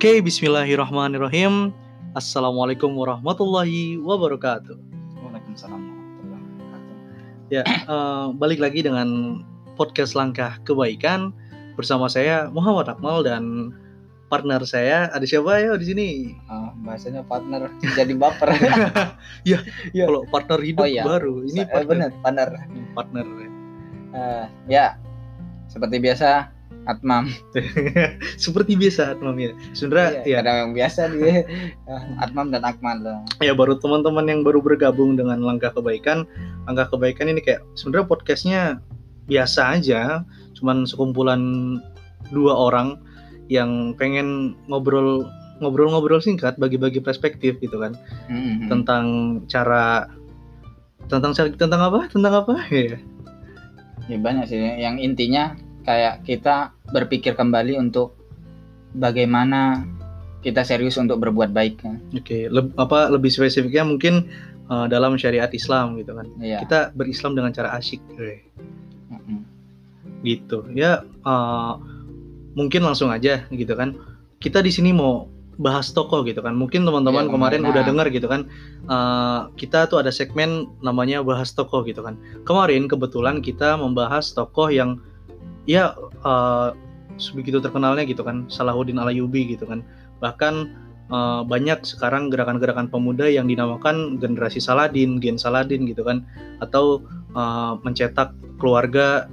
Oke, bismillahirrahmanirrahim. Assalamualaikum warahmatullahi wabarakatuh. Waalaikumsalam warahmatullahi wabarakatuh. Ya, balik lagi dengan podcast Langkah Kebaikan bersama saya Muhammad Akmal dan partner saya. Ada siapa ya di sini? Bahasanya partner jadi baper. Ya, Ya. kalau partner hidup baru. Ini benar, partner. Ya, seperti biasa Atmam. Seperti biasa Atmam ya. Sebenarnya ya kadang yang biasa dia Atmam dan Akmal lah. Ya, baru teman-teman yang baru bergabung dengan Langkah Kebaikan. Langkah Kebaikan ini kayak sebenarnya podcastnya biasa aja, cuman sekumpulan dua orang yang pengen ngobrol singkat, bagi-bagi perspektif gitu kan. Tentang apa ya? Ya banyak sih, yang intinya kayak kita berpikir kembali untuk bagaimana kita serius untuk berbuat baik. Oke, lebih spesifiknya mungkin dalam syariat Islam gitu kan. Iya. Kita berislam dengan cara asyik, gitu. Ya, mungkin langsung aja gitu kan. Kita di sini mau bahas tokoh gitu kan. Mungkin teman-teman kemarin udah dengar gitu kan. Kita tuh ada segmen namanya bahas tokoh gitu kan. Kemarin kebetulan kita membahas tokoh yang begitu terkenalnya gitu kan, Salahuddin Al-Ayyubi gitu kan. Bahkan banyak sekarang gerakan-gerakan pemuda yang dinamakan generasi Saladin, Gen Saladin gitu kan, atau mencetak keluarga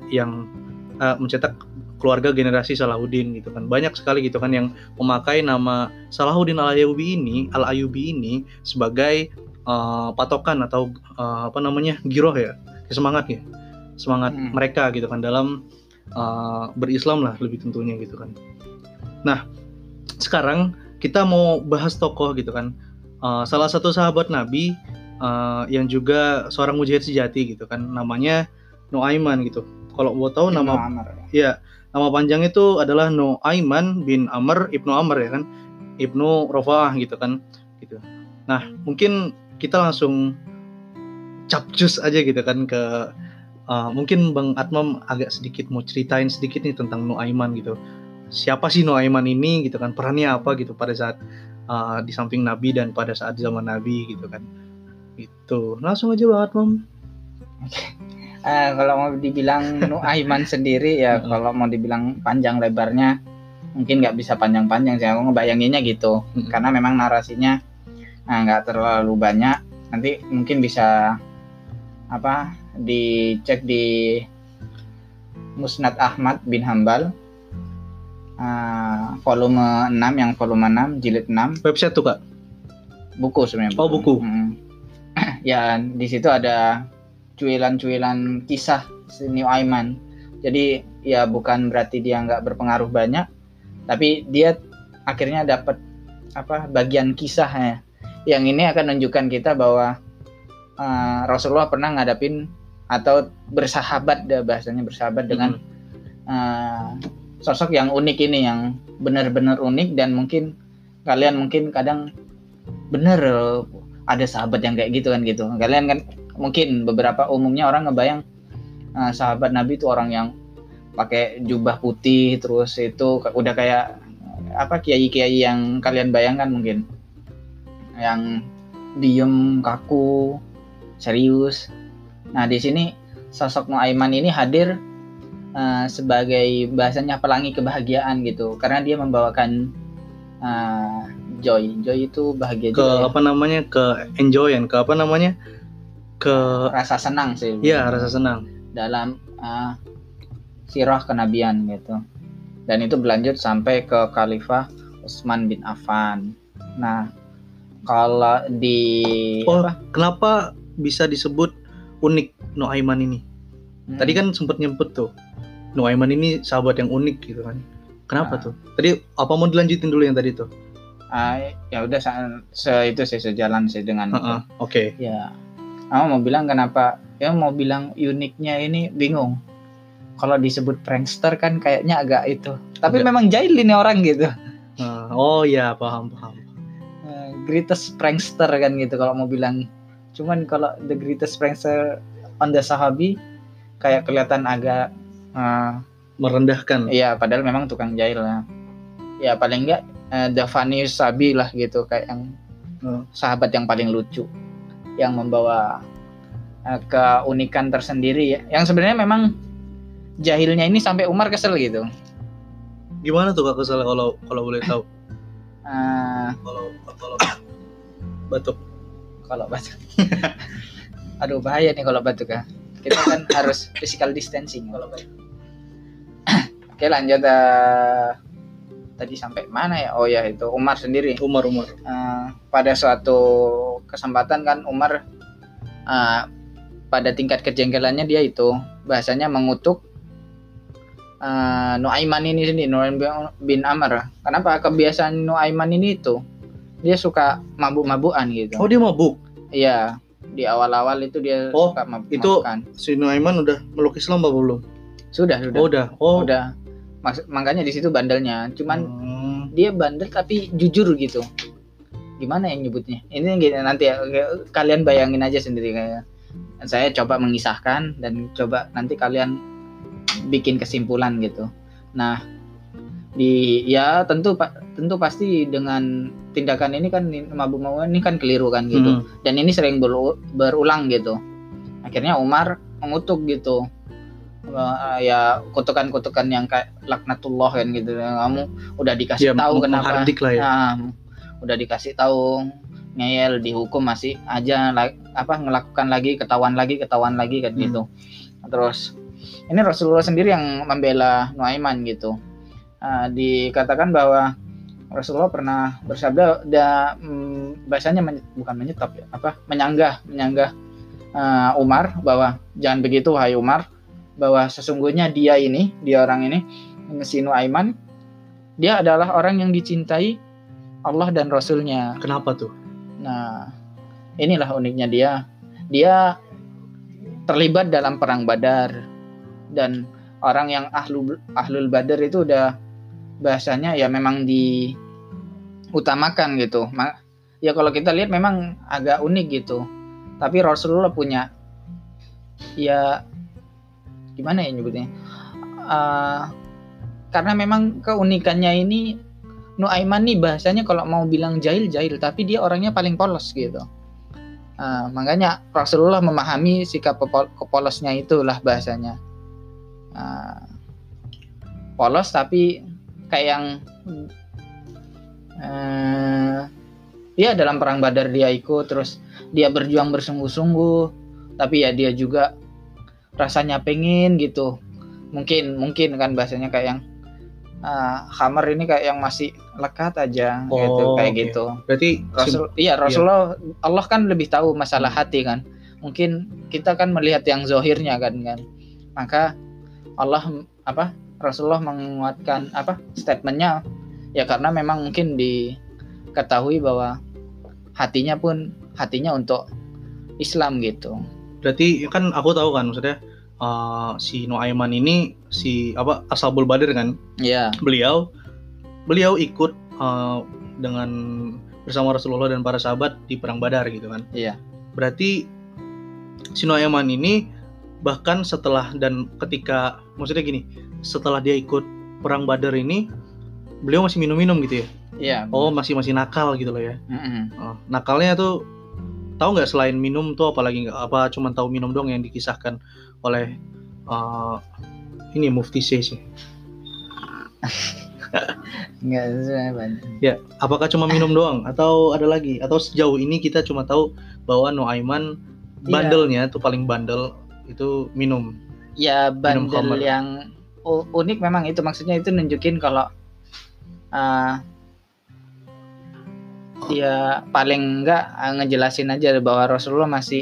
generasi Salahuddin gitu kan. Banyak sekali gitu kan yang memakai nama Salahuddin Al-Ayyubi ini sebagai patokan atau giroh ya, semangat mereka gitu kan dalam berislam lah lebih tentunya gitu kan. Nah, sekarang kita mau bahas tokoh gitu kan. Salah satu sahabat Nabi yang juga seorang mujahid sejati gitu kan, namanya Nuaiman gitu. Kalau mau tahu nama panjang itu adalah Nuaiman bin Amr ibnu Amr ya kan, ibnu Rafa'ah gitu kan gitu. Nah, mungkin kita langsung capcus aja gitu kan ke mungkin Bang Atmam agak sedikit mau ceritain sedikit nih tentang Nuaiman gitu. Siapa sih Nuaiman ini gitu kan, perannya apa gitu pada saat di samping Nabi dan pada saat zaman Nabi gitu kan. Itu langsung aja Bang Atmam. Kalau mau dibilang Nuaiman sendiri ya, kalau mau dibilang panjang lebarnya mungkin nggak bisa panjang-panjang sih, aku ngebayanginnya gitu. Karena memang narasinya nggak terlalu banyak. Nanti mungkin bisa dicek di Musnad Ahmad bin Hambal volume 6 jilid 6. Website tuh Kak? Buku sebenarnya. Oh, buku. Ya, di situ ada cuilan-cuilan kisah si Nuaiman. Jadi ya bukan berarti dia nggak berpengaruh banyak, tapi dia akhirnya dapat bagian kisahnya. Yang ini akan menunjukkan kita bahwa Rasulullah pernah ngadapin atau bersahabat dengan sosok yang unik ini, yang benar-benar unik. Dan mungkin kalian kadang bener ada sahabat yang kayak gitu kan gitu. Kalian kan mungkin beberapa umumnya orang ngebayang sahabat Nabi itu orang yang pakai jubah putih, terus itu udah kayak kiai-kiai yang kalian bayangkan, mungkin yang diem, kaku, serius. Nah, di sini sosok Nuaiman ini hadir sebagai bahasanya pelangi kebahagiaan gitu, karena dia membawakan joy itu bahagia juga. Ke enjoyan, ke rasa senang sih. Iya, rasa senang dalam sirah kenabian gitu. Dan itu berlanjut sampai ke Khalifah Utsman bin Affan. Nah, kalau kenapa bisa disebut unik Nuaiman ini? Tadi kan sempat nyebut tuh Nuaiman ini sahabat yang unik gitu kan. Kenapa tuh? Tadi apa mau dilanjutin dulu yang tadi tuh? Ya udah itu sih sejalan sih dengan itu. Oke. Ya. Mau bilang kenapa? Ya mau bilang uniknya ini bingung. Kalau disebut prankster kan kayaknya agak itu. Tapi memang jahil ini orang gitu. Oh ya, paham. Greatest prankster kan gitu kalau mau bilang. Cuman kalau the greatest prankster on the Sahabi kayak kelihatan agak merendahkan. Iya, padahal memang tukang jahil lah. Ya paling enggak Davanius Sabi lah gitu, kayak yang sahabat yang paling lucu, yang membawa keunikan tersendiri ya. Yang sebenarnya memang jahilnya ini sampai Umar kesel gitu. Gimana tuh Kak kesalnya kalau boleh tahu? Kalau batuk. Kalau batuk. Aduh bahaya nih kalau batuk ya. Kita kan harus physical distancing kalau batuk. Oke lanjut, tadi sampai mana ya? Oh ya itu Umar sendiri. Umar. Pada suatu kesempatan kan Umar pada tingkat kejengkelannya dia itu bahasanya mengutuk Nuaiman ini sendiri, Nuaiman bin Amr. Kenapa? Kebiasaan Nuaiman ini itu dia suka mabuk-mabukan gitu. Oh dia mabuk? Iya, di awal-awal itu dia suka mabuk-mabukan. Itu si Nuaiman udah meluk Islam apa belum? Sudah. Udah. Makanya di situ bandelnya. Cuman dia bandel tapi jujur gitu. Gimana yang nyebutnya? Ini nanti ya, kalian bayangin aja sendiri kayak. Saya coba mengisahkan dan coba nanti kalian bikin kesimpulan gitu. Nah, tentu pasti dengan tindakan ini kan mabuk-mabukan ini kan keliru kan gitu. Dan ini sering berulang gitu. Akhirnya Umar mengutuk gitu. Ya kutukan-kutukan yang kayak laknatullah kan gitu. Kamu udah dikasih tahu kenapa? Udah dikasih tahu ngeyel, dihukum masih aja ngelakukan lagi, ketahuan lagi kan gitu. Terus ini Rasulullah sendiri yang membela Nuaiman gitu. Dikatakan bahwa Rasulullah pernah bersabda, bahasanya bukan menyetop ya, menyanggah Umar bahwa jangan begitu wahai Umar, bahwa sesungguhnya dia orang ini si Nuaiman, dia adalah orang yang dicintai Allah dan Rasulnya. Kenapa tuh? Nah, inilah uniknya dia terlibat dalam perang Badar, dan orang yang ahlul Badar itu udah bahasanya ya memang diutamakan gitu. Ya kalau kita lihat memang agak unik gitu. Tapi Rasulullah punya ya gimana ya nyebutnya? Karena memang keunikannya ini Nuaiman nih bahasanya kalau mau bilang jahil, tapi dia orangnya paling polos gitu. Makanya Rasulullah memahami sikap kepolosnya itulah bahasanya. Polos tapi kayak yang dia dalam perang Badar dia ikut, terus dia berjuang bersungguh-sungguh, tapi ya dia juga rasanya pengen gitu. Mungkin kan bahasanya kayak yang Khamar ini kayak yang masih lekat aja gitu, kayak okay. Gitu. Berarti Rasulullah Allah kan lebih tahu masalah hati kan. Mungkin kita kan melihat yang zahirnya kan. Maka Rasulullah menguatkan statementnya ya karena memang mungkin diketahui bahwa hatinya untuk Islam gitu. Berarti kan aku tahu kan maksudnya si Nuaiman ini Ashabul Badar kan? Iya. Beliau ikut dengan bersama Rasulullah dan para sahabat di perang Badar gitu kan? Iya. Berarti si Nuaiman ini bahkan setelah dan ketika maksudnya gini, setelah dia ikut perang Badar ini beliau masih minum-minum gitu ya? Iya. Oh masih nakal gitu loh ya? Nakalnya tuh tahu nggak selain minum tuh apalagi nggak? Apa cuma tahu minum doang yang dikisahkan oleh ini Mufti sih? Nggak banyak. Ya, apakah cuma minum doang atau ada lagi? Atau sejauh ini kita cuma tahu bahwa Nuaiman bandelnya tuh paling bandel itu minum. Ya bandel yang unik memang itu, maksudnya itu nunjukin kalau dia paling enggak ngejelasin aja bahwa Rasulullah masih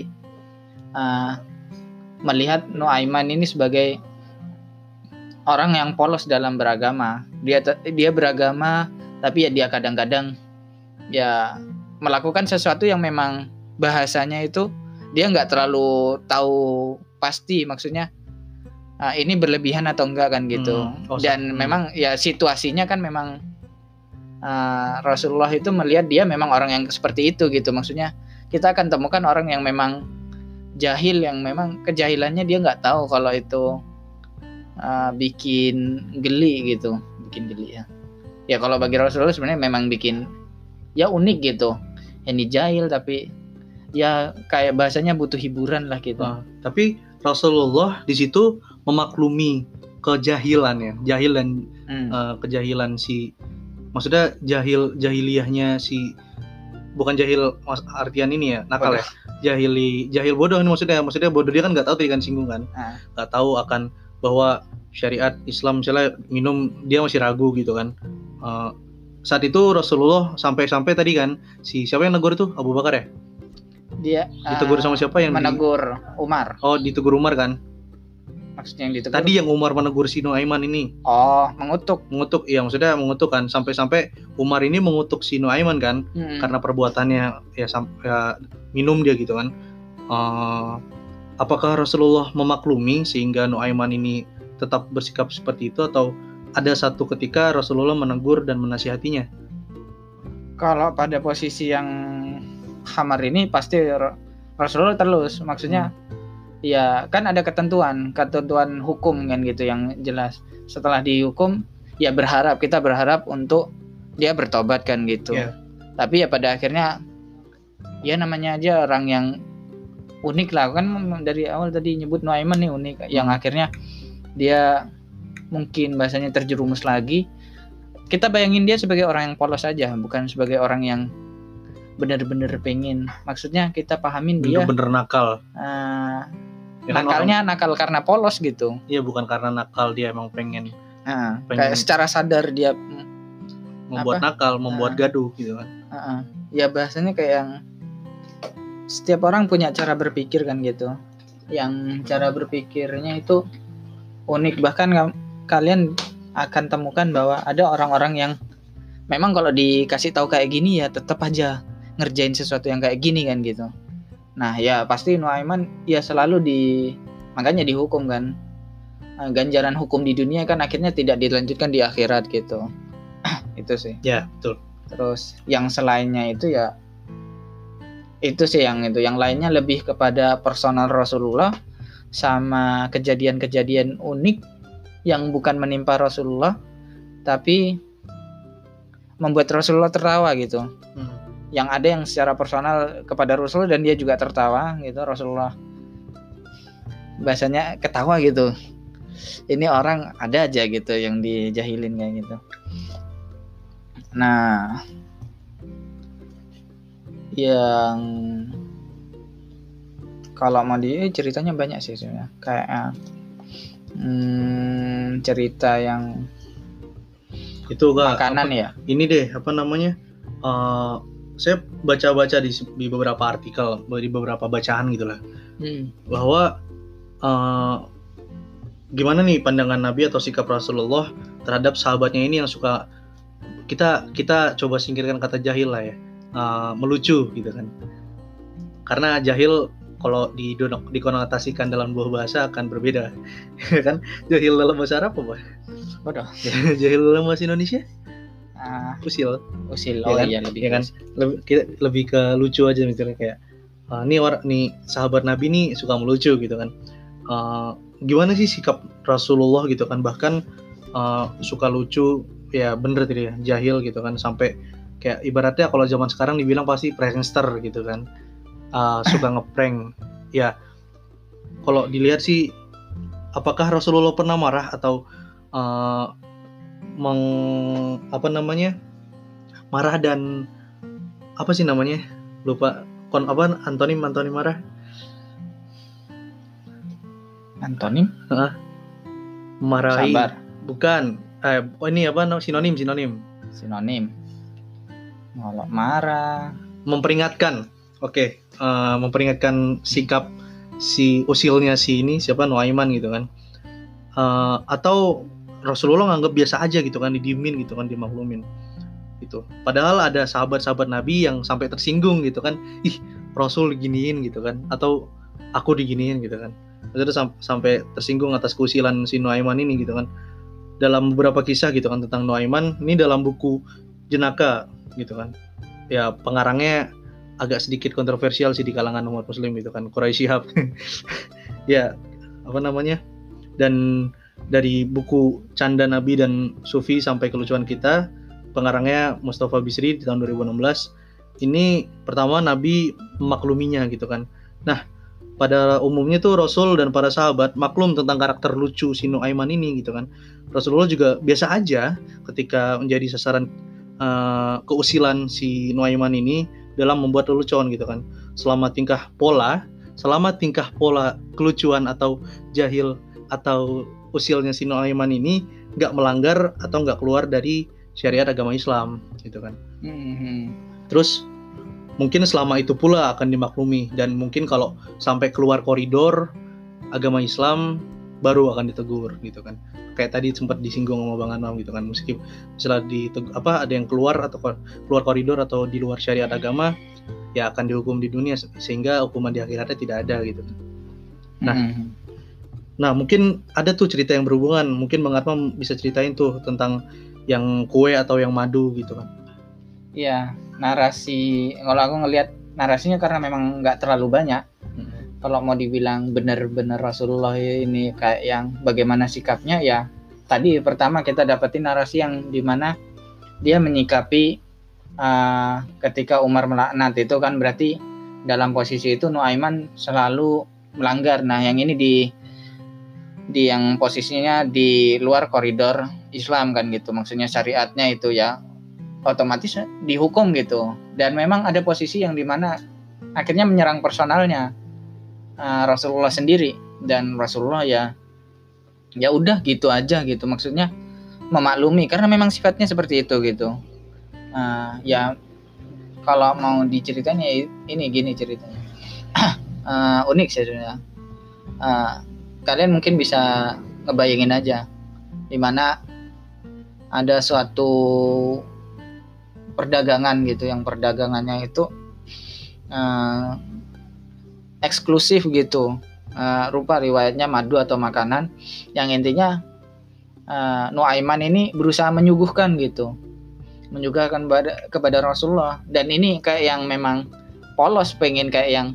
melihat Nuaiman ini sebagai orang yang polos dalam beragama. Dia beragama, tapi ya dia kadang-kadang ya melakukan sesuatu yang memang bahasanya itu dia nggak terlalu tahu pasti, maksudnya ini berlebihan atau enggak kan gitu. Dan memang ya situasinya kan memang Rasulullah itu melihat dia memang orang yang seperti itu gitu. Maksudnya kita akan temukan orang yang memang jahil, yang memang kejahilannya dia nggak tahu kalau itu bikin geli gitu, ya. Ya kalau bagi Rasulullah sebenarnya memang bikin ya unik gitu. Ini jahil tapi ya kayak bahasanya butuh hiburan lah gitu. Tapi Rasulullah di situ memaklumi kejahilan ya, kejahilan si, maksudnya jahiliyahnya si, bukan jahil artian ini ya nakal Bodoh. ya, jahil bodoh ini maksudnya bodoh, dia kan nggak tahu, tadi kan singgung kan, nggak tahu akan bahwa syariat Islam misalnya minum dia masih ragu gitu kan. Saat itu Rasulullah sampai tadi kan si siapa yang negur itu, Abu Bakar ya, Dia ditegur sama siapa yang menegur Umar. Oh, ditegur Umar kan. Maksudnya yang ditegur Tadi yang Umar menegur si Nuaiman ini. Oh, mengutuk. Iya, maksudnya mengutuk kan, sampai Umar ini mengutuk si Nuaiman kan, karena perbuatannya ya minum dia gitu kan. Apakah Rasulullah memaklumi sehingga Nuaiman ini tetap bersikap seperti itu, atau ada satu ketika Rasulullah menegur dan menasihatinya? Kalau pada posisi yang khamar ini pasti Rasulullah terus, maksudnya ya kan ada ketentuan hukum kan gitu yang jelas. Setelah dihukum ya kita berharap untuk dia bertobat kan gitu. Tapi ya pada akhirnya ya namanya aja orang yang unik lah kan, dari awal tadi nyebut Nuaiman nih unik, yang akhirnya dia mungkin bahasanya terjerumus lagi. Kita bayangin dia sebagai orang yang polos aja, bukan sebagai orang yang benar-benar pengen. Maksudnya kita pahamin dia bener-bener nakal. Nakalnya nakal karena polos gitu. Iya, bukan karena nakal, dia emang pengen kayak secara sadar dia membuat nakal, membuat gaduh gitu kan. Ya bahasanya kayak yang setiap orang punya cara berpikir kan gitu. Yang cara berpikirnya itu unik, bahkan kalian akan temukan bahwa ada orang-orang yang memang kalau dikasih tahu kayak gini ya tetap aja ngerjain sesuatu yang kayak gini kan gitu. Nah ya pasti Nuaiman ya selalu makanya dihukum kan. Ganjaran hukum di dunia kan akhirnya tidak dilanjutkan di akhirat gitu. Itu sih. Ya betul. Terus yang selainnya itu ya itu sih yang lainnya lebih kepada personal Rasulullah sama kejadian-kejadian unik yang bukan menimpa Rasulullah tapi membuat Rasulullah tertawa gitu. Yang ada yang secara personal kepada Rasulullah dan dia juga tertawa gitu. Rasulullah bahasanya ketawa gitu. Ini orang ada aja gitu yang dijahilin kayak gitu. Nah, yang kalau mau ceritanya banyak sih sebenarnya. Kayak cerita yang itu Kak, makanan ya. Ini deh apa namanya? Saya baca-baca di beberapa artikel, di beberapa bacaan gitulah. Bahwa gimana nih pandangan Nabi atau sikap Rasulullah terhadap sahabatnya ini yang suka, kita coba singkirkan kata jahil lah ya, melucu gitu kan. Karena jahil kalau dikonotasikan dalam dua bahasa akan berbeda. Kan jahil dalam bahasa Arab apa? Bodoh. Jahil dalam bahasa Indonesia? Usil. Oh ya kan? lebih ya kan? Lebih ke lucu aja misalnya kayak nih sahabat Nabi nih suka melucu gitu kan. Gimana sih sikap Rasulullah gitu kan, bahkan suka lucu ya, bener tadi ya, jahil gitu kan, sampai kayak ibaratnya kalau zaman sekarang dibilang pasti prankster gitu kan. Suka ngeprank ya. Kalau dilihat sih, apakah Rasulullah pernah marah atau marah dan apa sih namanya, lupa, antonim marah, antonim marahi, sabar, bukan ini apa, sinonim kalau marah, memperingatkan. Oke. Memperingatkan sikap si usilnya si ini siapa, Nuaiman gitu kan. Atau Rasulullah nganggap biasa aja gitu kan, didiemin gitu kan, dimaklumin gitu. Padahal ada sahabat-sahabat Nabi yang sampai tersinggung gitu kan, ih Rasul diginiin gitu kan, atau aku diginiin gitu kan. Maksudnya sampai tersinggung atas keusilan si Nuaiman ini gitu kan. Dalam beberapa kisah gitu kan tentang Nuaiman ini dalam buku Jenaka gitu kan. Ya pengarangnya agak sedikit kontroversial sih di kalangan umat muslim gitu kan, Quraisy Shihab. Ya apa namanya, dan dari buku Canda Nabi dan Sufi sampai kelucuan kita, pengarangnya Mustafa Bisri di tahun 2016. Ini pertama Nabi memakluminya gitu kan. Nah, pada umumnya tuh Rasul dan para sahabat maklum tentang karakter lucu si Nuaiman ini gitu kan. Rasulullah juga biasa aja ketika menjadi sasaran keusilan si Nuaiman ini dalam membuat lelucon gitu kan. Selama tingkah pola kelucuan atau jahil atau usilnya si Nuaiman ini nggak melanggar atau nggak keluar dari syariat agama Islam gitu kan. Terus mungkin selama itu pula akan dimaklumi, dan mungkin kalau sampai keluar koridor agama Islam baru akan ditegur gitu kan. Kayak tadi sempat disinggung sama Bang Anwar gitu kan, meskipun misalnya ada yang keluar koridor atau di luar syariat agama, ya akan dihukum di dunia sehingga hukuman di akhiratnya tidak ada gitu. Nah mungkin ada tuh cerita yang berhubungan, mungkin Bang Atma bisa ceritain tuh tentang yang kue atau yang madu gitu kan. Iya, narasi, kalau aku ngelihat narasinya karena memang nggak terlalu banyak. Kalau mau dibilang benar-benar Rasulullah ini kayak yang bagaimana sikapnya, ya tadi pertama kita dapetin narasi yang dimana dia menyikapi ketika Umar melaknat itu kan, berarti dalam posisi itu Nuaiman selalu melanggar. Nah yang ini di yang posisinya di luar koridor Islam kan gitu, maksudnya syariatnya itu ya otomatis dihukum gitu. Dan memang ada posisi yang dimana akhirnya menyerang personalnya Rasulullah sendiri, dan Rasulullah ya udah gitu aja gitu, maksudnya memaklumi karena memang sifatnya seperti itu gitu. Ya kalau mau diceritain ya ini gini ceritanya. Unik sebenarnya. Kalian mungkin bisa ngebayangin aja dimana ada suatu perdagangan gitu, yang perdagangannya itu eksklusif gitu, rupa riwayatnya madu atau makanan, yang intinya Nuaiman ini berusaha menyuguhkan kepada Rasulullah, dan ini kayak yang memang polos, pengen kayak yang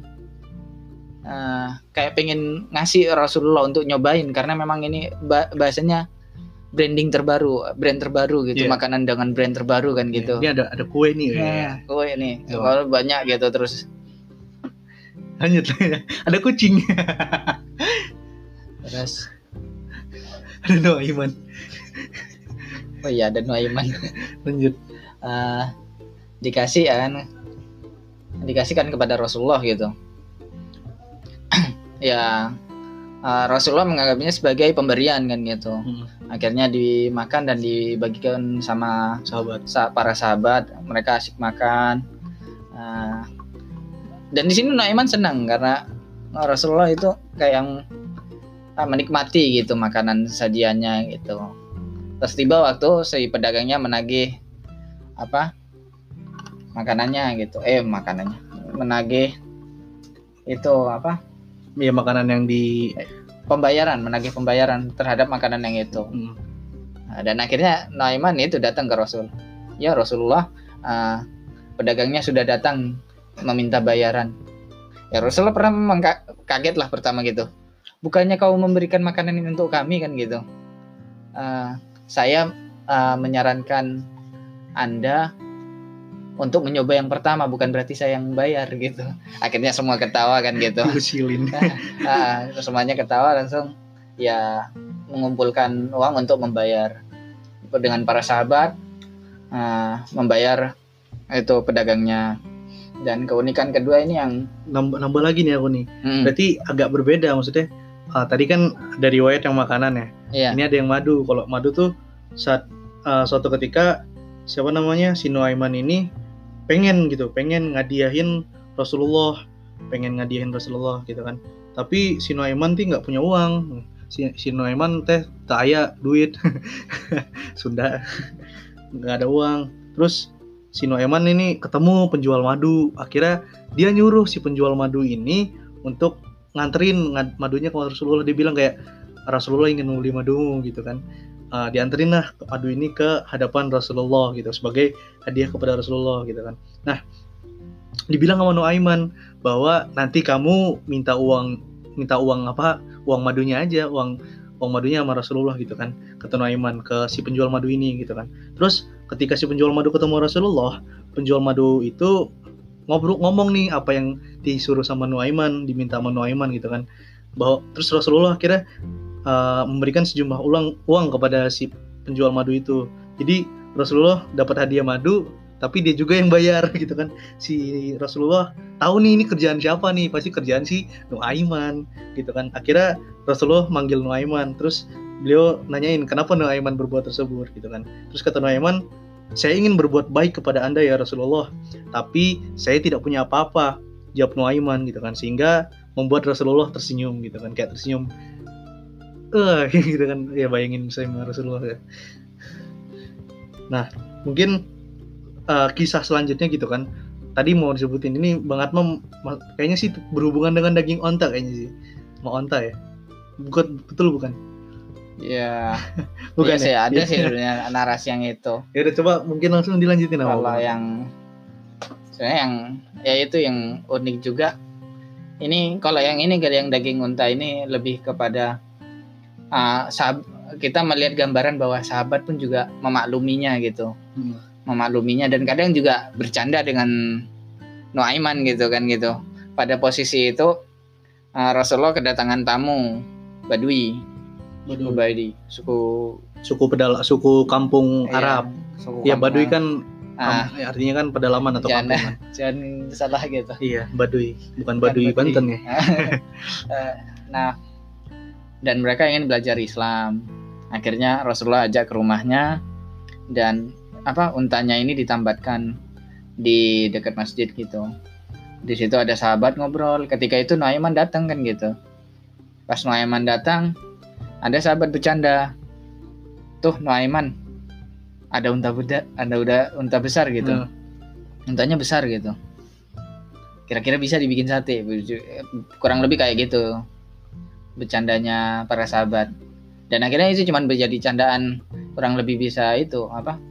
kayak pengen ngasih Rasulullah untuk nyobain, karena memang ini bahasanya brand terbaru gitu, makanan dengan brand terbaru kan gitu. Ini ada kue nih kue nih, kalau banyak gitu. Terus lanjut ada kucing. Terus ada Nuaiman. Oh iya, ada Nuaiman. Lanjut. Dikasihkan kepada Rasulullah gitu. Ya Rasulullah menganggapnya sebagai pemberian kan gitu. Akhirnya dimakan dan dibagikan sama para sahabat. Mereka asik makan. Dan di sini Nuaiman senang karena Rasulullah itu kayak yang menikmati gitu makanan sajiannya gitu. Terus tiba waktu si pedagangnya menagih makanannya gitu. Menagih itu apa? Ya makanan yang menagih pembayaran terhadap makanan yang itu. Nah, dan akhirnya Nuaiman itu datang ke Rasul. Ya Rasulullah, pedagangnya sudah datang meminta bayaran. Ya Rasulullah pernah memang kaget lah pertama gitu. Bukannya kau memberikan makanan ini untuk kami kan gitu. Saya menyarankan Anda untuk mencoba yang pertama, bukan berarti saya yang bayar gitu. Akhirnya semua ketawa kan gitu. Semuanya ketawa, langsung ya mengumpulkan uang untuk membayar dengan para sahabat, membayar itu pedagangnya. Dan keunikan kedua ini yang nambah lagi nih aku nih. Berarti agak berbeda maksudnya. Tadi kan dari riwayat yang makanan ya. Iya. Ini ada yang madu. Kalau madu tuh saat suatu ketika si Nuaiman ini pengen ngadiahin Rasulullah gitu kan. Tapi si Nuaiman tuh nggak punya uang. Si Nuaiman teh tak aya duit. Sunda nggak ada uang. Terus si Nuaiman ini ketemu penjual madu. Akhirnya dia nyuruh si penjual madu ini untuk nganterin madunya ke Rasulullah. Dia bilang kayak, Rasulullah ingin membeli madumu gitu kan. Dianterin lah madu ini ke hadapan Rasulullah gitu sebagai hadiah kepada Rasulullah gitu kan. Nah, dibilang sama Nuaiman bahwa nanti kamu minta uang madunya aja, uang uang madunya sama Rasulullah gitu kan, kata Nuaiman ke si penjual madu ini gitu kan. Terus ketika si penjual madu ketemu Rasulullah, penjual madu itu ngomong nih apa yang disuruh sama Nuaiman, diminta sama Nuaiman gitu kan. Bahwa terus Rasulullah akhirnya memberikan sejumlah uang kepada si penjual madu itu. Jadi Rasulullah dapat hadiah madu, tapi dia juga yang bayar gitu kan. Si Rasulullah tahu nih ini kerjaan siapa nih, pasti kerjaan si Nuaiman gitu kan. Akhirnya Rasulullah manggil Nuaiman, terus beliau nanyain kenapa Nuaiman berbuat tersebut gitu kan. Terus kata Nuaiman, saya ingin berbuat baik kepada Anda ya Rasulullah, tapi saya tidak punya apa-apa, jawab Nuaiman gitu kan, sehingga membuat Rasulullah tersenyum gitu kan, kayak tersenyum gitu kan, ya bayangin saya sama Rasulullah ya. Nah mungkin kisah selanjutnya gitu kan, tadi mau disebutin ini Bang Atma kayaknya sih berhubungan dengan daging onta kayaknya sih, mau onta ya, betul bukan? Ya, Bukan sih ya? ada sih sebenarnya narasi yang itu. Ya udah coba mungkin langsung dilanjutin apa? Kalau yang sebenarnya yang ya itu yang unik juga. Ini kalau yang ini yang daging unta ini lebih kepada kita melihat gambaran bahwa sahabat pun juga memakluminya gitu. Memakluminya dan kadang juga bercanda dengan Nuaiman gitu kan gitu. Pada posisi itu Rasulullah kedatangan tamu Badui, suku kampung Arab. Ya Badui kan artinya kan pedalaman atau kampungan. Jangan salah gitu. Iya, Badui, bukan Badui Banten ya. Nah, dan mereka ingin belajar Islam. Akhirnya Rasulullah ajak ke rumahnya dan untanya ini ditambatkan di dekat masjid gitu. Di situ ada sahabat ngobrol. Ketika itu Nuaiman datang kan gitu. Pas Nuaiman datang, ada sahabat bercanda. Tuh Nuaiman, ada unta besar gitu. Untanya besar gitu. Kira-kira bisa dibikin sate. Kurang lebih kayak gitu bercandanya para sahabat. Dan akhirnya itu cuma menjadi candaan, kurang lebih bisa itu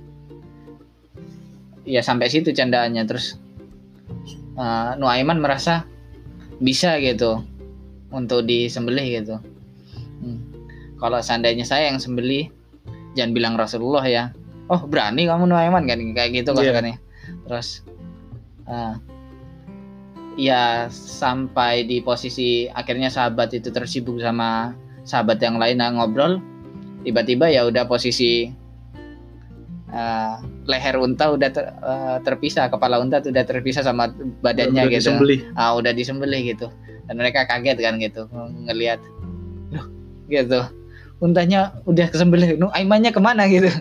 ya sampai situ candaannya. Terus Nuaiman merasa bisa gitu untuk disembelih gitu. Kalau seandainya saya yang sembelih, jangan bilang Rasulullah ya. Oh berani kamu Nuaiman kan kayak gitu kosakannya. Terus ya sampai di posisi akhirnya sahabat itu tersibuk sama sahabat yang lain ngobrol, tiba-tiba ya udah posisi leher unta udah terpisah, kepala unta udah terpisah sama badannya udah gitu. Udah disembelih gitu. Dan mereka kaget kan gitu ngelihat, loh gitu, untanya udah kesembelih, Nuaimannya kemana gitu.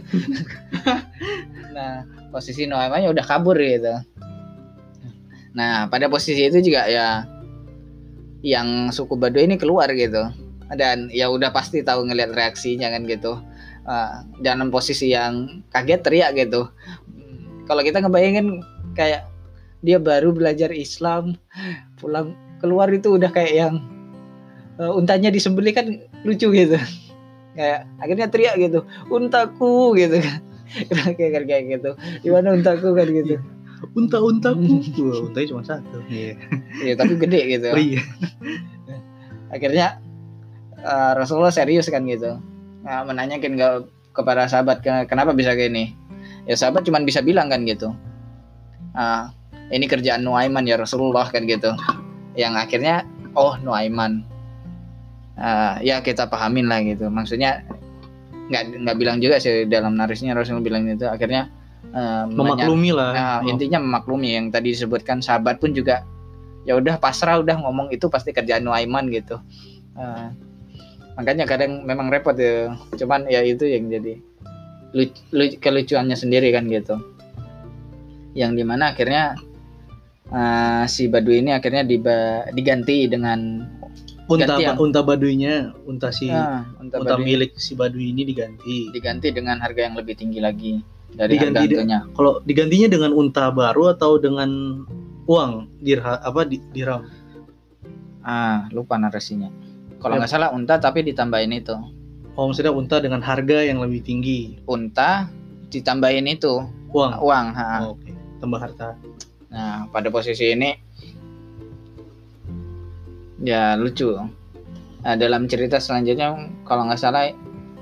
Nah posisi Nuaimannya udah kabur gitu. Nah pada posisi itu juga ya yang suku Badui ini keluar gitu, dan ya udah pasti tahu ngelihat reaksinya kan gitu. Dalam posisi yang kaget teriak gitu. Kalau kita ngebayangin kayak dia baru belajar Islam, pulang keluar itu udah kayak yang untanya disembelih kan lucu gitu. Kayak akhirnya teriak gitu, untaku gitu kan. kayak gitu. Di mana untaku kan gitu. Untaku, untanya cuma satu. Iya tapi gede gitu. Iya. Akhirnya Rasulullah serius kan gitu. Menanyakan kepada sahabat kenapa bisa gini. Ya sahabat cuma bisa bilang kan gitu. Ini kerjaan Nuaiman ya Rasulullah kan gitu. Yang akhirnya Nuaiman. Ya kita pahamin lah gitu. Maksudnya nggak bilang juga sih dalam narisnya Rasulullah bilang itu. Akhirnya memaklumi lah. Intinya memaklumi. Yang tadi disebutkan sahabat pun juga ya udah pasrah, udah ngomong itu pasti kerjaan Nuaiman gitu. Makanya kadang memang repot ya. Cuman ya itu yang jadi kelucuannya sendiri kan gitu. Yang dimana akhirnya si Badui ini akhirnya diganti dengan unta Baduinya, unta milik si Badui ini diganti dengan harga yang lebih tinggi lagi dari harga untunya. Kalau digantinya dengan unta baru atau dengan uang dirham? Lupa narasinya. Kalau nggak salah unta tapi ditambahin itu. Maksudnya unta dengan harga yang lebih tinggi. Unta ditambahin itu uang. Oke. Tambah harta. Nah pada posisi ini ya lucu. Dalam cerita selanjutnya kalau nggak salah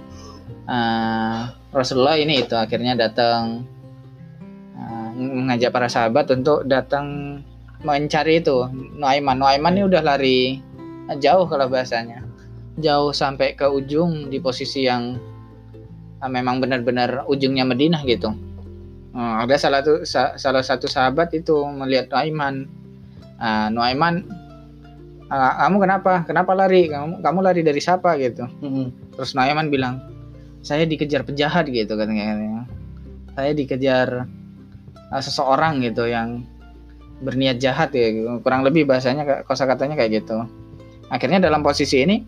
Rasulullah ini itu akhirnya datang mengajak para sahabat untuk datang mencari itu Nuaiman. Nuaiman ini udah lari jauh kalau bahasanya, jauh sampai ke ujung di posisi yang memang benar-benar ujungnya Madinah gitu. Ada salah satu sahabat itu melihat Nuaiman. Nuaiman, kamu kenapa lari? Kamu lari dari siapa gitu? Terus Nuaiman bilang, saya dikejar penjahat gitu katanya. Saya dikejar seseorang gitu yang berniat jahat ya, kurang lebih bahasanya kosakatanya kayak gitu. Akhirnya dalam posisi ini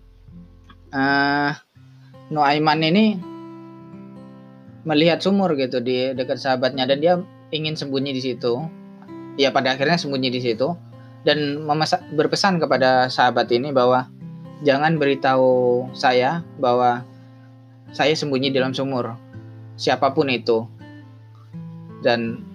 Nuaiman ini melihat sumur gitu di dekat sahabatnya dan dia ingin sembunyi di situ. Ya pada akhirnya sembunyi di situ dan berpesan kepada sahabat ini bahwa jangan beritahu saya bahwa saya sembunyi di dalam sumur, siapapun itu. Dan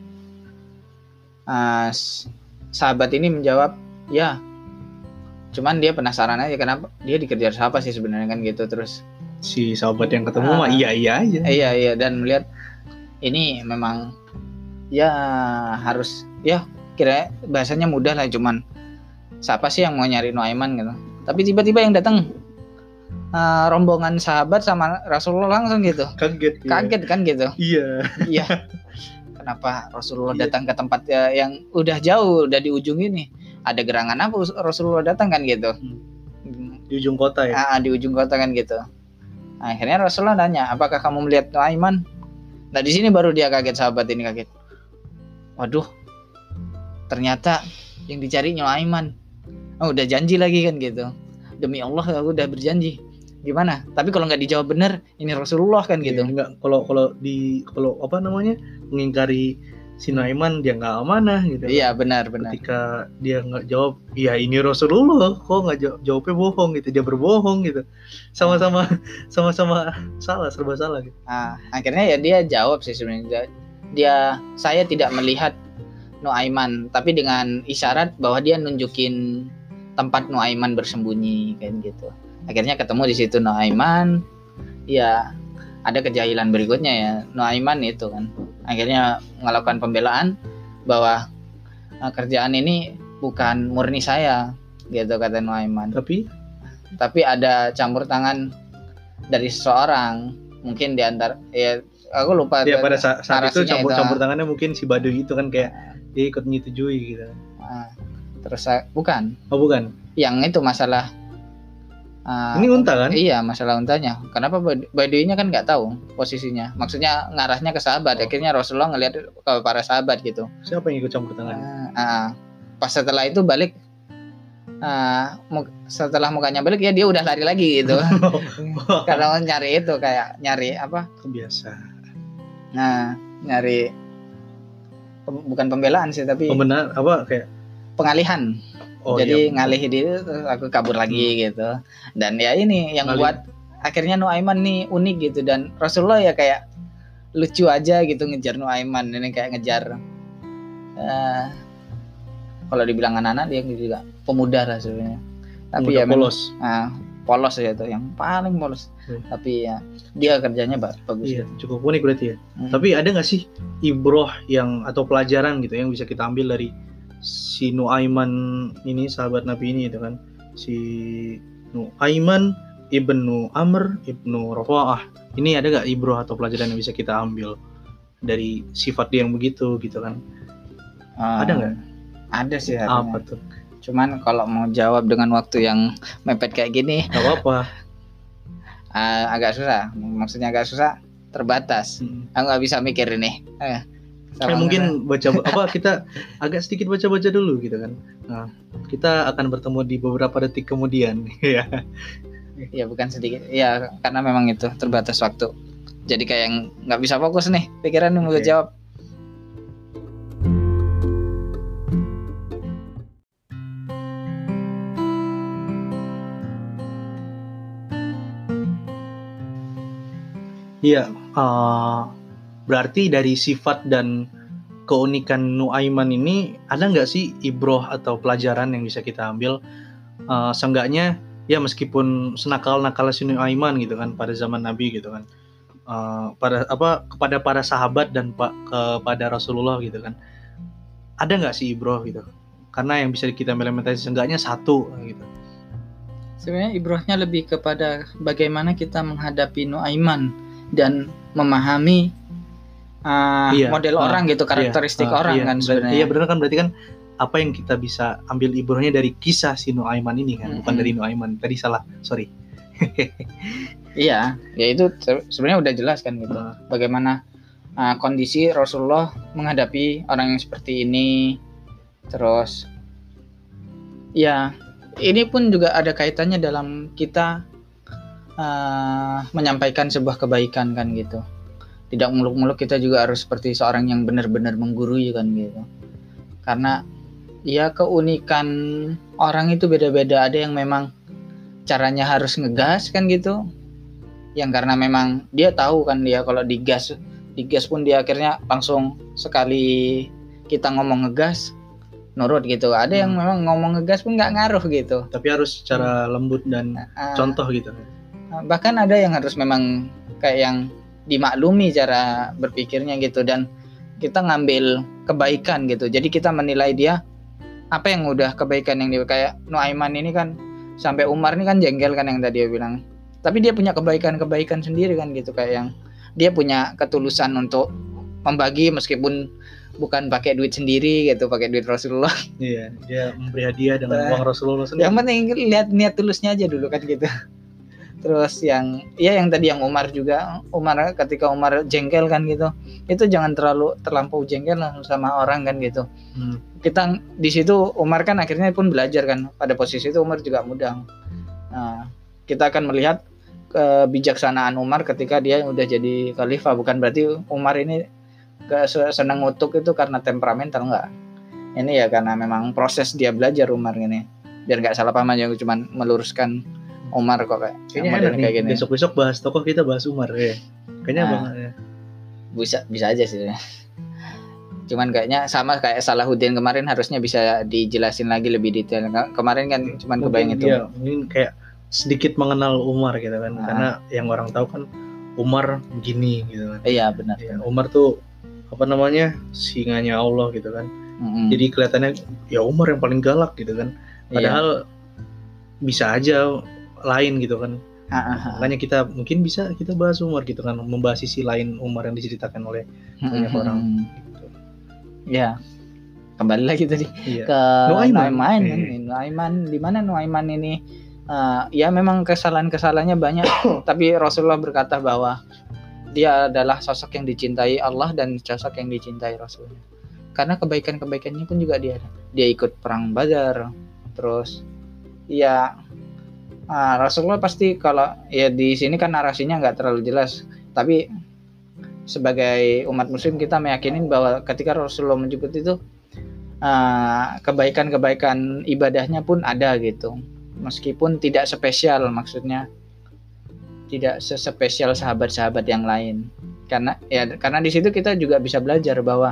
sahabat ini menjawab, ya, cuman dia penasaran aja kenapa dia dikejar siapa sih sebenarnya kan gitu. Terus si sahabat yang ketemu mah iya aja. Iya dan melihat ini memang ya harus ya kira bahasanya mudah lah, cuman siapa sih yang mau nyari Nuaiman gitu. Tapi tiba-tiba yang datang rombongan sahabat sama Rasulullah langsung gitu. Kaget kan gitu. Iya. Kenapa Rasulullah datang ke tempat yang udah jauh, udah di ujung ini? Ada gerangan apa Rasulullah datang kan gitu? Di ujung kota ya? Di ujung kota kan gitu. Akhirnya Rasulullah nanya, apakah kamu melihat Nuaiman? Nah di sini baru dia kaget, sahabat ini kaget. Waduh, ternyata yang dicari Nuaiman. Udah janji lagi kan gitu. Demi Allah aku udah berjanji. Gimana? Tapi kalau nggak dijawab benar, ini Rasulullah kan gitu. Enggak, kalau apa namanya mengingkari si Nuaiman dia nggak amanah gitu. Iya benar. Ketika dia nggak jawab, ya ini Rasulullah, kok nggak jawabnya bohong gitu, dia berbohong gitu. Sama-sama salah, serba salah gitu. Akhirnya ya dia jawab sih sebenarnya. Saya tidak melihat Nuaiman, tapi dengan isyarat bahwa dia nunjukin tempat Nuaiman bersembunyi kan gitu. Akhirnya ketemu di situ Nuaiman. Ya ada kejahilan berikutnya ya, Nuaiman itu kan akhirnya melakukan pembelaan bahwa kerjaan ini bukan murni saya gitu kata Nuaiman. Tapi ada campur tangan dari seseorang, mungkin di antara ya aku lupa. Ya pada saat itu campur tangannya mungkin si Baduy itu kan kayak dia ikut menyetujui gitu. Terus bukan. Yang itu masalah ini unta kan? Iya, masalah untanya. Kenapa Baduynya kan nggak tahu posisinya. Maksudnya ngarahnya ke sahabat. Akhirnya Rasulullah ngelihat ke para sahabat gitu. Siapa yang ikut campur tangan? Pas setelah itu balik, setelah mukanya balik ya dia udah lari lagi gitu. Karena nyari itu kayak nyari apa? Kebiasaan. Nyari bukan pembelaan sih tapi pembenar apa kayak pengalihan. Jadi ngalih diri terus aku kabur lagi gitu. Dan ya ini yang buat akhirnya Nuaiman nih unik gitu, dan Rasulullah ya kayak lucu aja gitu ngejar Nuaiman ini kayak ngejar kalau dibilang anak-anak dia juga pemuda lah sebenarnya. Tapi ya polos. Polos ya itu yang paling polos. Tapi ya dia kerjanya bagus. Iya, cukup unik berarti ya. Tapi ada nggak sih ibroh yang atau pelajaran gitu yang bisa kita ambil dari si Nuaiman ini, sahabat Nabi ini itu kan, si Nuaiman ibnu Amr ibnu Rafa'ah ini, ada gak ibroh atau pelajaran yang bisa kita ambil dari sifat dia yang begitu gitu kan? Ada nggak? Ada sih. Apa tuh? Cuman kalau mau jawab dengan waktu yang mepet kayak gini nggak apa-apa. Agak susah, maksudnya agak susah, terbatas. Aku nggak bisa mikir ini. Mungkin kita agak sedikit baca-baca dulu gitu kan. Nah, kita akan bertemu di beberapa detik kemudian. Ya bukan sedikit. Ya karena memang itu terbatas waktu. Jadi kayak nggak bisa fokus nih pikiran mau jawab. Iya. Berarti dari sifat dan keunikan Nuaiman ini ada nggak sih ibroh atau pelajaran yang bisa kita ambil? Seenggaknya ya meskipun senakal-nakal si Nuaiman gitu kan pada zaman Nabi gitu kan, kepada para sahabat dan kepada Rasulullah gitu kan, ada nggak sih ibroh gitu? Karena yang bisa kita implementasi seenggaknya satu gitu. Sebenarnya ibrohnya lebih kepada bagaimana kita menghadapi Nuaiman dan memahami model orang gitu, karakteristik orang kan sebenarnya. Iya benar kan, berarti kan apa yang kita bisa ambil ibrohnya dari kisah si Nuaiman ini kan, bukan dari Nuaiman. Tadi salah, sorry. Iya, ya itu sebenarnya udah jelas kan gitu. Bagaimana kondisi Rasulullah menghadapi orang yang seperti ini. Terus ya ini pun juga ada kaitannya dalam kita menyampaikan sebuah kebaikan kan gitu. Tidak muluk-muluk kita juga harus seperti seorang yang benar-benar menggurui kan gitu. Karena ya keunikan orang itu beda-beda. Ada yang memang caranya harus ngegas kan gitu. Yang karena memang dia tahu kan dia kalau digas pun dia akhirnya langsung sekali kita ngomong ngegas nurut gitu. Ada yang memang ngomong ngegas pun nggak ngaruh gitu. Tapi harus secara lembut dan contoh gitu. Bahkan ada yang harus memang kayak yang dimaklumi cara berpikirnya gitu, dan kita ngambil kebaikan gitu. Jadi kita menilai dia apa yang udah kebaikan yang dia, kayak Nuaiman ini kan sampai Umar ini kan jengkel kan yang tadi dia bilang. Tapi dia punya kebaikan-kebaikan sendiri kan gitu, kayak yang dia punya ketulusan untuk membagi meskipun bukan pakai duit sendiri gitu, pakai duit Rasulullah. Iya, dia memberi hadiah dengan uang Rasulullah sendiri. Yang penting lihat niat tulusnya aja dulu kan gitu. Terus yang tadi yang Umar juga, ketika Umar jengkel kan gitu, itu jangan terlampau jengkel sama orang kan gitu. Kita di situ Umar kan akhirnya pun belajar kan, pada posisi itu Umar juga muda. Nah, kita akan melihat kebijaksanaan Umar ketika dia udah jadi khalifah. Bukan berarti Umar ini senang ngutuk itu karena temperamental, enggak. Ini ya karena memang proses dia belajar Umar ini. Biar nggak salah paham aja, cuma meluruskan Umar kok kayaknya enak nih, kayak gini. Besok bahas tokoh, kita bahas Umar ya. Kayaknya banget ya. Bisa aja sih. Cuman kayaknya sama kayak Salahuddin kemarin, harusnya bisa dijelasin lagi lebih detail. Kemarin kan cuman kebayang itu. Iya, mungkin kayak sedikit mengenal Umar gitu kan. Karena yang orang tahu kan Umar begini gitu kan. Iya, benar. Ya, Umar tuh singanya Allah gitu kan. Jadi kelihatannya ya Umar yang paling galak gitu kan. Padahal bisa aja lain gitu kan. Makanya kita mungkin bisa kita bahas Umar gitu kan, membahas sisi lain Umar yang diceritakan oleh banyak orang gitu. Ya, kembali lagi tadi ke Nuaiman. Di mana Nuaiman ini ya memang kesalahannya banyak, tapi Rasulullah berkata bahwa dia adalah sosok yang dicintai Allah dan sosok yang dicintai Rasulnya. Karena kebaikannya pun juga dia ikut perang Badar. Terus ya Rasulullah pasti, kalau ya di sini kan narasinya nggak terlalu jelas, tapi sebagai umat muslim kita meyakini bahwa ketika Rasulullah menyebut itu kebaikan ibadahnya pun ada gitu, meskipun tidak spesial, maksudnya tidak sespesial sahabat-sahabat yang lain. Karena di situ kita juga bisa belajar bahwa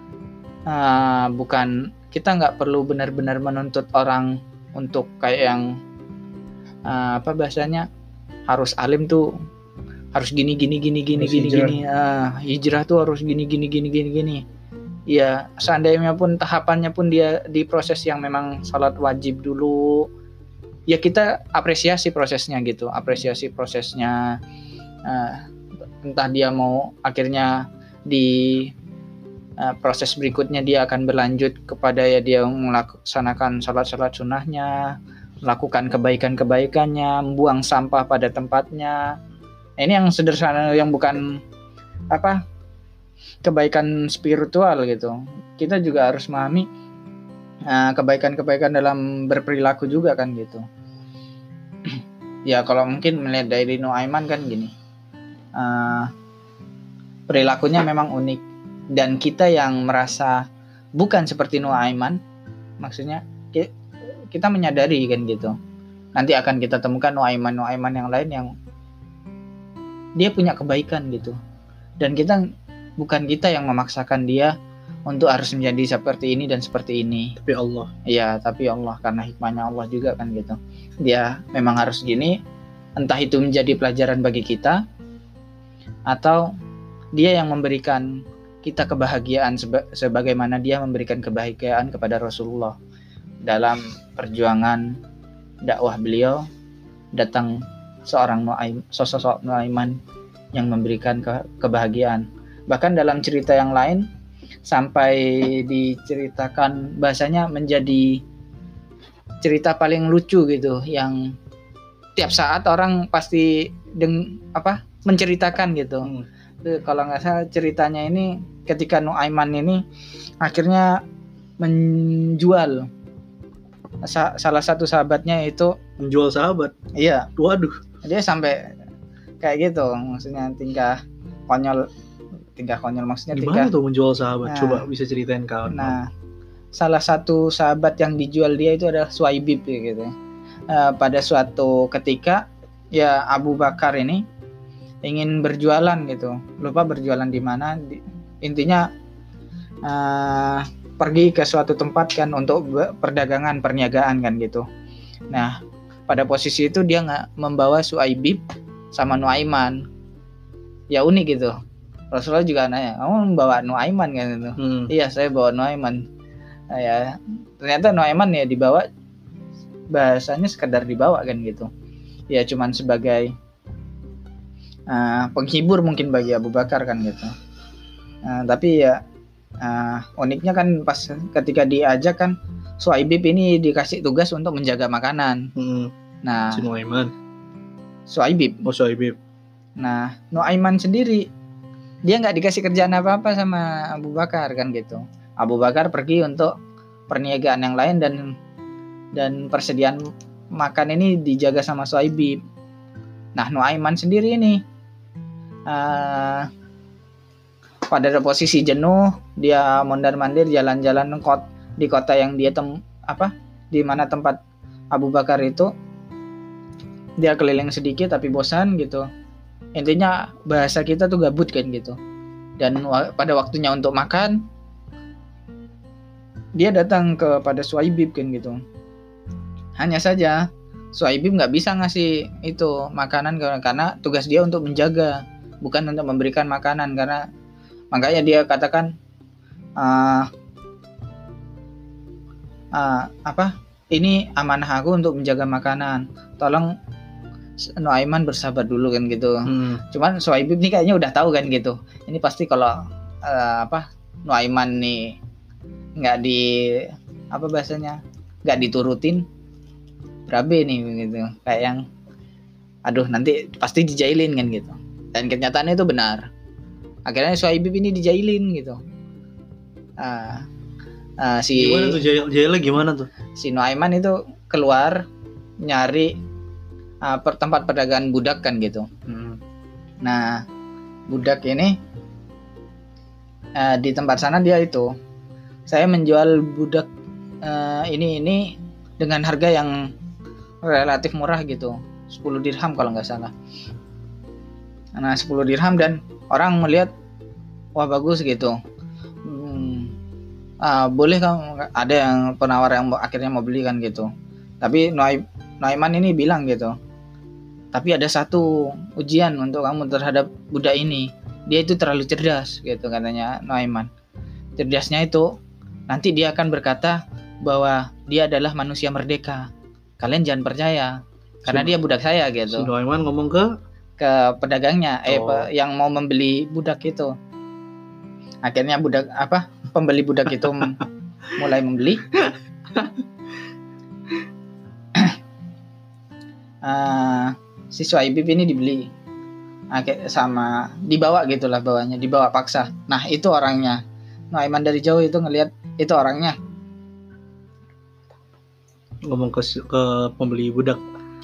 bukan, kita nggak perlu benar-benar menuntut orang untuk kayak yang bahasanya harus alim tuh harus gini. Hijrah tuh harus gini. Ya seandainya pun tahapannya pun dia di proses yang memang salat wajib dulu, ya kita apresiasi prosesnya gitu, entah dia mau akhirnya di proses berikutnya dia akan berlanjut kepada ya dia melaksanakan salat sunnahnya, melakukan kebaikannya, membuang sampah pada tempatnya. Ini yang sederhana, yang bukan kebaikan spiritual gitu. Kita juga harus memahami kebaikan dalam berperilaku juga kan gitu. Ya kalau mungkin melihat dari Nuaiman kan gini, perilakunya memang unik, dan kita yang merasa bukan seperti Nuaiman, maksudnya kita menyadari kan gitu, nanti akan kita temukan Nuaiman yang lain yang dia punya kebaikan gitu, dan bukan kita yang memaksakan dia untuk harus menjadi seperti ini dan seperti ini. Tapi Allah. Iya, tapi Allah, karena hikmahnya Allah juga kan gitu. Dia memang harus gini, entah itu menjadi pelajaran bagi kita, atau dia yang memberikan kita kebahagiaan sebagaimana dia memberikan kebahagiaan kepada Rasulullah. Dalam perjuangan dakwah beliau, datang seorang sosok Nuaiman yang memberikan kebahagiaan. Bahkan dalam cerita yang lain, sampai diceritakan bahasanya menjadi cerita paling lucu gitu, yang tiap saat orang pasti menceritakan gitu. Kalau nggak salah ceritanya ini ketika Nuaiman ini akhirnya menjual salah satu sahabatnya itu. Menjual sahabat? Iya. Waduh. Dia sampai kayak gitu, maksudnya tingkah konyol maksudnya. Gimana tuh menjual sahabat? Coba bisa ceritain kawan. Nah, salah satu sahabat yang dijual dia itu adalah Suhaibib gitu. Pada suatu ketika ya Abu Bakar ini ingin berjualan gitu, lupa berjualan di mana. Intinya pergi ke suatu tempat kan untuk perdagangan, perniagaan kan gitu. Nah, pada posisi itu dia nggak membawa Suhaibib sama Nuaiman. Ya unik gitu. Rasulullah juga nanya, kamu membawa Nuaiman kan gitu. Iya, saya bawa Nuaiman. Ya, ternyata Nuaiman ya dibawa, bahasanya sekedar dibawa kan gitu. Ya cuman sebagai penghibur mungkin bagi Abu Bakar kan gitu. Tapi ya uniknya kan pas ketika diajak kan, Suhaibib ini dikasih tugas untuk menjaga makanan. Nah, si Nuaiman. Suhaibib. Oh, Suhaibib. Nah, Nuaiman sendiri dia nggak dikasih kerjaan apa-apa sama Abu Bakar kan gitu. Abu Bakar pergi untuk perniagaan yang lain dan persediaan makan ini dijaga sama Suhaibib. Nah, Nuaiman sendiri ini pada posisi jenuh, dia mondar-mandir jalan-jalan di kota yang dia di mana tempat Abu Bakar itu. Dia keliling sedikit tapi bosan gitu. Intinya bahasa kita tuh gabut kan gitu. Dan pada waktunya untuk makan, dia datang kepada Suhaibib kan gitu. Hanya saja Suhaibib nggak bisa ngasih itu makanan karena tugas dia untuk menjaga, bukan untuk memberikan makanan. Karena makanya dia katakan ini amanah aku untuk menjaga makanan. Tolong Nuaiman bersabar dulu kan gitu. Cuman Suhaibib nih kayaknya udah tahu kan gitu. Ini pasti kalau Nuaiman nih nggak nggak diturutin, berabe nih gitu. Kayak yang nanti pasti dijailin kan gitu. Dan kenyataannya itu benar. Akhirnya Suhaibib ini dijailin gitu. Gimana tuh jailnya gimana tuh? Si Nuaiman itu keluar nyari tempat perdagangan budak kan gitu. Nah, budak ini di tempat sana dia itu, saya menjual budak ini dengan harga yang relatif murah gitu, 10 dirham kalau nggak salah. Nah, 10 dirham dan orang melihat, wah bagus gitu. Boleh kamu, ada yang penawar yang akhirnya mau beli kan gitu. Tapi Nuaiman ini bilang gitu, tapi ada satu ujian untuk kamu terhadap budak ini. Dia itu terlalu cerdas gitu katanya Nuaiman. Cerdasnya itu nanti dia akan berkata bahwa dia adalah manusia merdeka. Kalian jangan percaya karena dia budak saya gitu. Si Nuaiman ngomong ke pedagangnya yang mau membeli budak itu. Akhirnya pembeli budak itu mulai membeli. Si Suhaibib ini dibeli sama dibawa gitulah, dibawa paksa. Nah, itu orangnya. Nuaiman dari jauh itu ngelihat itu orangnya. Ngomong ke pembeli budak.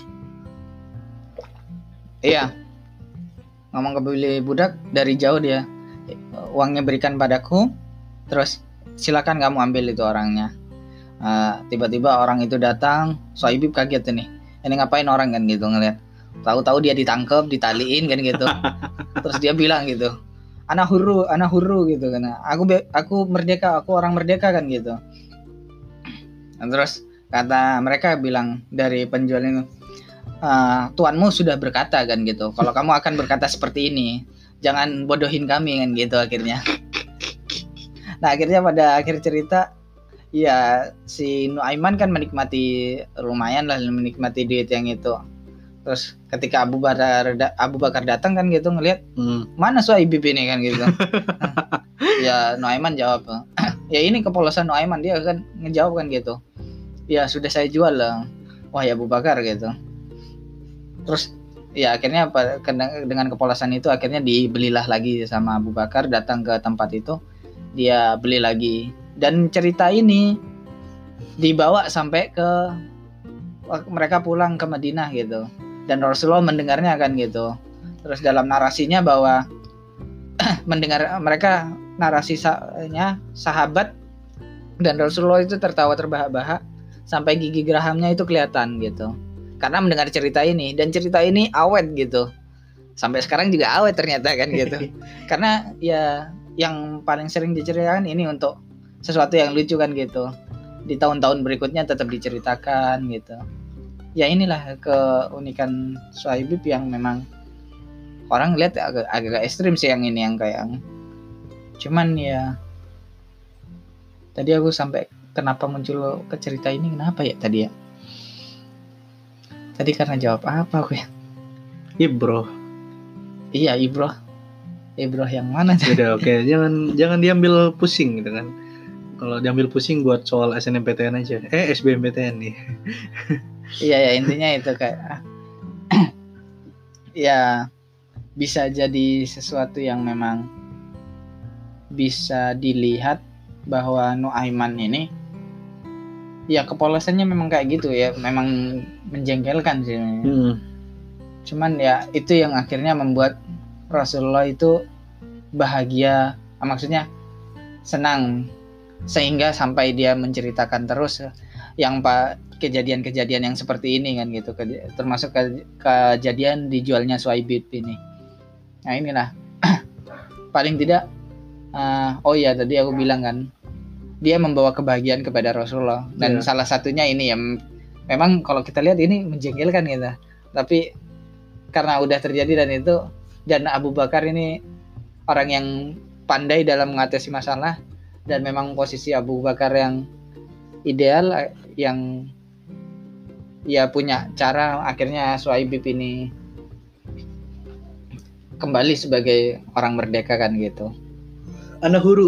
Iya. Ngomong ke pembeli budak dari jauh dia. Uangnya berikan padaku, terus silakan kamu ambil itu orangnya. Tiba-tiba orang itu datang, Suhaibib kaget nih. Ini ngapain orang kan gitu ngelihat. Tahu-tahu dia ditangkap, ditaliin kan gitu. Terus dia bilang gitu, anak huru gitu kan. Aku merdeka, aku orang merdeka kan gitu. Dan terus kata mereka bilang dari penjual itu, tuanmu sudah berkata kan gitu, kalau kamu akan berkata seperti ini, jangan bodohin kami kan gitu akhirnya. Nah akhirnya pada akhir cerita ya si Nuaiman kan menikmati, lumayan lah menikmati duit yang itu. Terus ketika Abu Bakar datang kan gitu ngelihat, mana Suhaibib ini kan gitu. Ya Nuaiman jawab, ya ini kepolosan Nuaiman, dia kan ngejawab kan gitu. Ya sudah saya jual lah. Wah ya Abu Bakar gitu. Terus ya akhirnya dengan kepolosan itu akhirnya dibelilah lagi sama Abu Bakar, datang ke tempat itu, dia beli lagi. Dan cerita ini dibawa sampai ke mereka pulang ke Madinah gitu. Dan Rasulullah mendengarnya kan gitu. Terus dalam narasinya bahwa mendengar mereka, narasinya sahabat dan Rasulullah itu tertawa terbahak-bahak sampai gigi gerahamnya itu kelihatan gitu. Karena mendengar cerita ini, dan cerita ini awet gitu. Sampai sekarang juga awet ternyata kan gitu. Karena ya yang paling sering diceritakan ini untuk sesuatu yang lucu kan gitu. Di tahun-tahun berikutnya tetap diceritakan gitu. Ya inilah keunikan Suhaibib yang memang orang lihat agak ekstrim sih yang ini, yang kayak cuman ya tadi aku sampai kenapa muncul ke cerita ini, kenapa ya tadi ya? Tadi karena jawab apa aku ya? Ibroh. Iya Ibroh. Ibroh yang mana? Udah oke, jangan diambil pusing gitu kan. Kalau diambil pusing buat soal SNMPTN aja. SBMPTN nih. Iya ya, intinya itu kayak ya bisa jadi sesuatu yang memang bisa dilihat bahwa Nuaiman ini ya kepolosannya memang kayak gitu ya, memang menjengkelkan sih. Cuman ya itu yang akhirnya membuat Rasulullah itu bahagia, maksudnya senang, sehingga sampai dia menceritakan terus yang kejadian-kejadian yang seperti ini kan gitu, termasuk kejadian dijualnya Suhaibib ini. Nah inilah paling tidak oh ya tadi aku bilang kan dia membawa kebahagiaan kepada Rasulullah, dan salah satunya ini ya memang kalau kita lihat ini menjengkelkan gitu, tapi karena udah terjadi dan Abu Bakar ini orang yang pandai dalam mengatasi masalah, dan memang posisi Abu Bakar yang ideal, yang ya punya cara, akhirnya Suhaibib ini kembali sebagai orang merdeka kan gitu. Anak huru.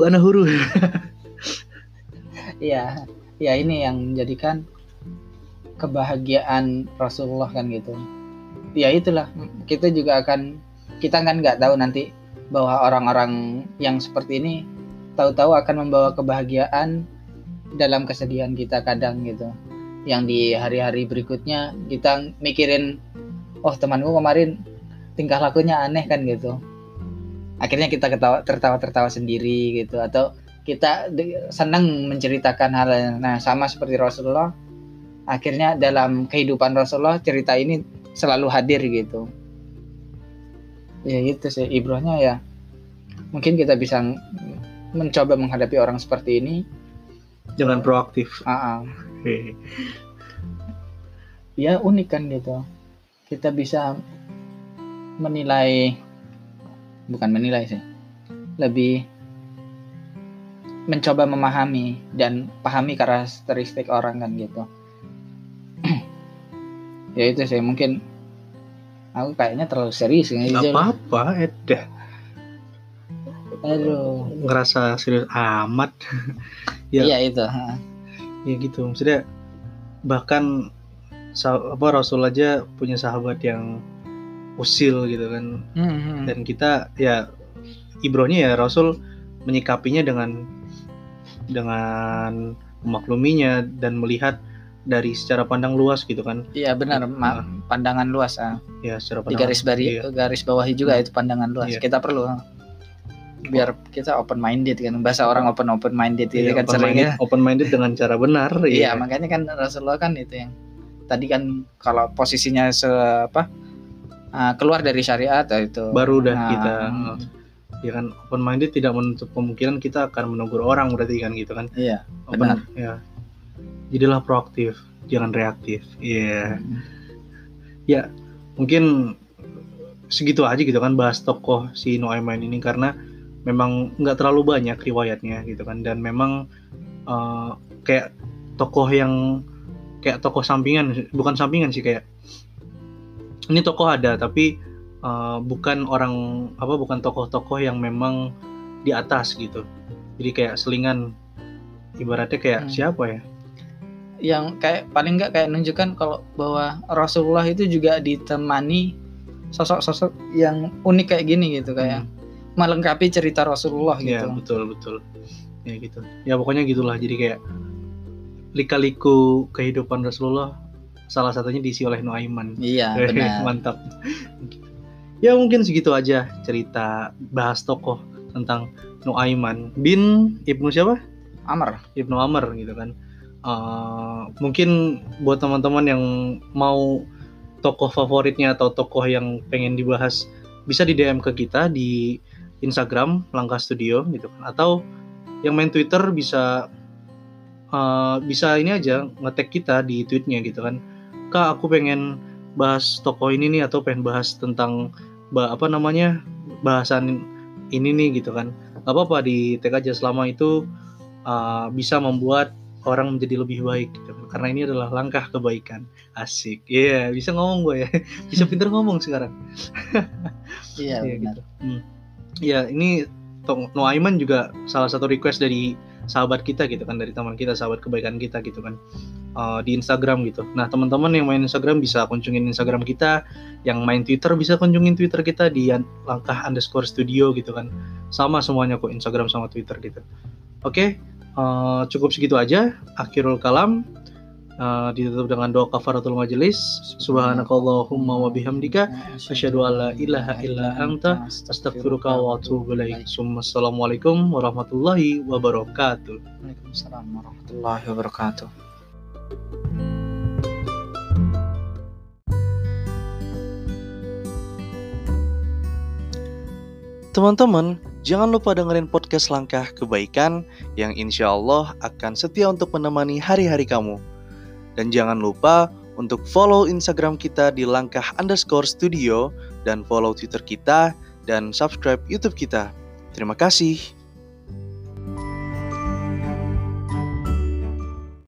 Iya, ya ini yang menjadikan kebahagiaan Rasulullah kan gitu. Ya itulah, kita kan nggak tahu nanti bahwa orang-orang yang seperti ini tahu-tahu akan membawa kebahagiaan dalam kesedihan kita kadang gitu. Yang di hari-hari berikutnya kita mikirin, oh temanku kemarin tingkah lakunya aneh kan gitu. Akhirnya kita tertawa sendiri gitu, atau kita senang menceritakan hal yang sama seperti Rasulullah. Akhirnya dalam kehidupan Rasulullah cerita ini selalu hadir gitu. Ya gitu sih ibrohnya ya. Mungkin kita bisa mencoba menghadapi orang seperti ini dengan proaktif. Ya unik kan gitu. Kita bisa bukan menilai sih, lebih mencoba memahami dan pahami karakteristik orang kan gitu. Ya itu sih, mungkin aku kayaknya terlalu serius kan. Gak apa-apa, Aduh, ngerasa serius amat. Iya itu. Ya gitu, maksudnya bahkan Rasul aja punya sahabat yang usil gitu kan. Dan kita ya ibrohnya ya Rasul menyikapinya dengan memakluminya dan melihat dari secara pandang luas gitu kan. Iya benar, pandangan luas. Ya secara pandang garis bawahi juga itu pandangan luas. Iya. Kita perlu biar kita open minded kan, bahasa orang open minded itu kan seringnya open minded dengan cara benar. Iya, makanya kan Rasulullah kan itu yang tadi kan kalau posisinya keluar dari syariat itu baru dah kita Ya kan, open minded tidak menutup kemungkinan kita akan menegur orang berarti kan gitu kan. Iya, benar. Ya. Jadilah proaktif, jangan reaktif. Iya. Ya, mungkin segitu aja gitu kan bahas tokoh si Nuaiman ini, karena memang nggak terlalu banyak riwayatnya gitu kan, dan memang kayak tokoh yang kayak tokoh sampingan, bukan sampingan sih, kayak ini tokoh ada tapi bukan tokoh-tokoh yang memang di atas gitu. Jadi kayak selingan, ibaratnya kayak siapa ya? Yang kayak paling nggak kayak nunjukkan kalau bahwa Rasulullah itu juga ditemani sosok-sosok yang unik kayak gini gitu, kayak melengkapi cerita Rasulullah gitu. Ya betul. Ya gitu. Ya pokoknya gitulah. Jadi kayak lika-liku kehidupan Rasulullah salah satunya diisi oleh Nuaiman. Iya, benar. Mantap. Ya mungkin segitu aja cerita bahas tokoh tentang Nuaiman bin Ibnu siapa? Ibnu Amr gitu kan. Mungkin buat teman-teman yang mau tokoh favoritnya atau tokoh yang pengen dibahas, bisa di DM ke kita di Instagram Langkah Studio gitu kan, atau yang main Twitter bisa ini aja nge-tag kita di tweetnya gitu kan. Kak, aku pengen bahas tokoh ini nih, atau pengen bahas tentang bahasan ini nih gitu kan. Gak apa-apa, di tag aja, selama itu bisa membuat orang menjadi lebih baik gitu. Karena ini adalah langkah kebaikan. Asik. Iya, bisa ngomong gue ya. Bisa pinter ngomong sekarang. Iya, benar. Gitu. Ya, ini Nuaiman juga salah satu request dari sahabat kita gitu kan, dari teman kita, sahabat kebaikan kita gitu kan, di Instagram gitu. Nah, teman-teman yang main Instagram bisa kunjungin Instagram kita, yang main Twitter bisa kunjungin Twitter kita di _studio gitu kan. Sama semuanya kok, Instagram sama Twitter gitu. Oke, cukup segitu aja. Akhirul kalam, ditutup dengan doa kafaratul majelis. Subhanakallahumma wa bihamdika asyhadu an la ilaha illa anta astaghfiruka wa atubu ilaik. Assalamualaikum warahmatullahi wabarakatuh. Waalaikumsalam warahmatullahi wabarakatuh. Teman-teman, jangan lupa dengerin podcast Langkah Kebaikan yang insya Allah akan setia untuk menemani hari-hari kamu. Dan jangan lupa untuk follow Instagram kita di langkah_studio, dan follow Twitter kita, dan subscribe YouTube kita. Terima kasih.